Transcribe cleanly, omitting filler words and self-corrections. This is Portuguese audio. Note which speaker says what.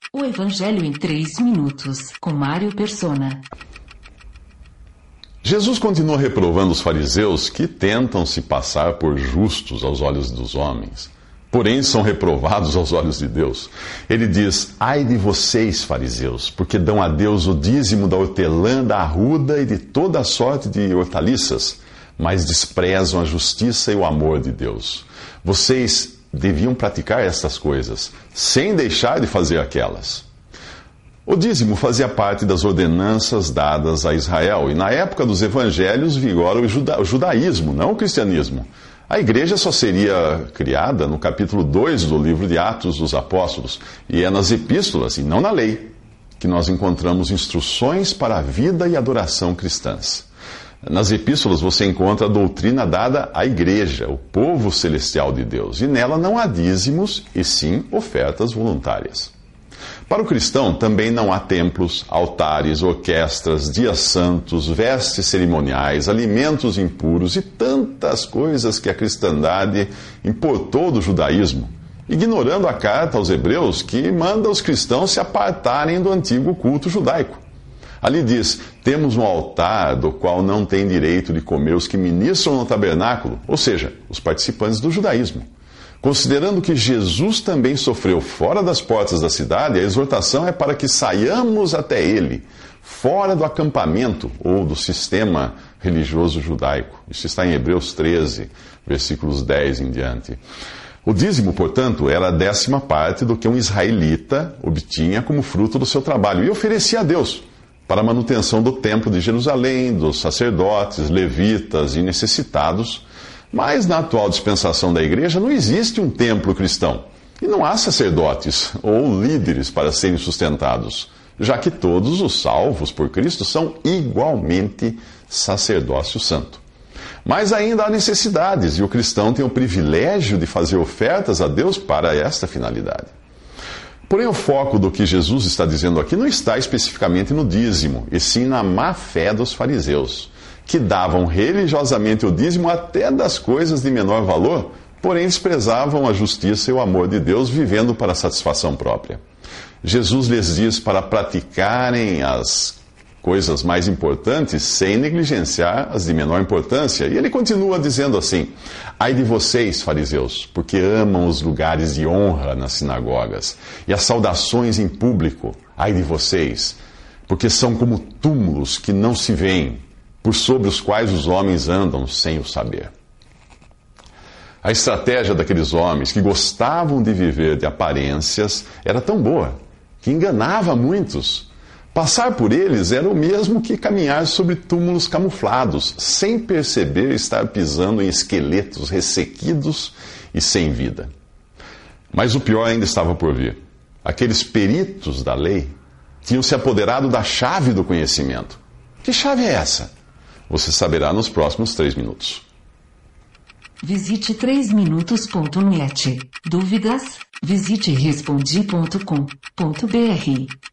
Speaker 1: O Evangelho em 3 minutos, com Mário Persona.
Speaker 2: Jesus continua reprovando os fariseus que tentam se passar por justos aos olhos dos homens, porém são reprovados aos olhos de Deus. Ele diz: ai de vocês, fariseus, porque dão a Deus o dízimo da hortelã, da arruda e de toda a sorte de hortaliças, mas desprezam a justiça e o amor de Deus. Vocês deviam praticar estas coisas, sem deixar de fazer aquelas. O dízimo fazia parte das ordenanças dadas a Israel, e na época dos evangelhos vigora o judaísmo, não o cristianismo. A igreja só seria criada no capítulo 2 do livro de Atos dos Apóstolos, e é nas epístolas, e não na lei, que nós encontramos instruções para a vida e adoração cristãs. Nas epístolas você encontra a doutrina dada à igreja, o povo celestial de Deus, e nela não há dízimos, e sim ofertas voluntárias. Para o cristão também não há templos, altares, orquestras, dias santos, vestes cerimoniais, alimentos impuros e tantas coisas que a cristandade importou do judaísmo, ignorando a carta aos hebreus que manda os cristãos se apartarem do antigo culto judaico. Ali diz: temos um altar do qual não tem direito de comer os que ministram no tabernáculo, ou seja, os participantes do judaísmo. Considerando que Jesus também sofreu fora das portas da cidade, a exortação é para que saiamos até ele, fora do acampamento ou do sistema religioso judaico. Isso está em Hebreus 13, versículos 10 em diante. O dízimo, portanto, era a 10ª parte do que um israelita obtinha como fruto do seu trabalho e oferecia a Deus para a manutenção do templo de Jerusalém, dos sacerdotes, levitas e necessitados. Mas na atual dispensação da igreja não existe um templo cristão. E não há sacerdotes ou líderes para serem sustentados, já que todos os salvos por Cristo são igualmente sacerdócio santo. Mas ainda há necessidades, e o cristão tem o privilégio de fazer ofertas a Deus para esta finalidade. Porém, o foco do que Jesus está dizendo aqui não está especificamente no dízimo, e sim na má fé dos fariseus, que davam religiosamente o dízimo até das coisas de menor valor, porém desprezavam a justiça e o amor de Deus, vivendo para a satisfação própria. Jesus lhes diz para praticarem as coisas mais importantes sem negligenciar as de menor importância. E ele continua dizendo assim: ai de vocês, fariseus, porque amam os lugares de honra nas sinagogas e as saudações em público. Ai de vocês, porque são como túmulos que não se veem, por sobre os quais os homens andam sem o saber. A estratégia daqueles homens que gostavam de viver de aparências era tão boa que enganava muitos. Passar por eles era o mesmo que caminhar sobre túmulos camuflados, sem perceber estar pisando em esqueletos ressequidos e sem vida. Mas o pior ainda estava por vir. Aqueles peritos da lei tinham se apoderado da chave do conhecimento. Que chave é essa? Você saberá nos próximos 3 minutos.
Speaker 1: Visite 3minutos.net. Dúvidas? Visite respondi.com.br.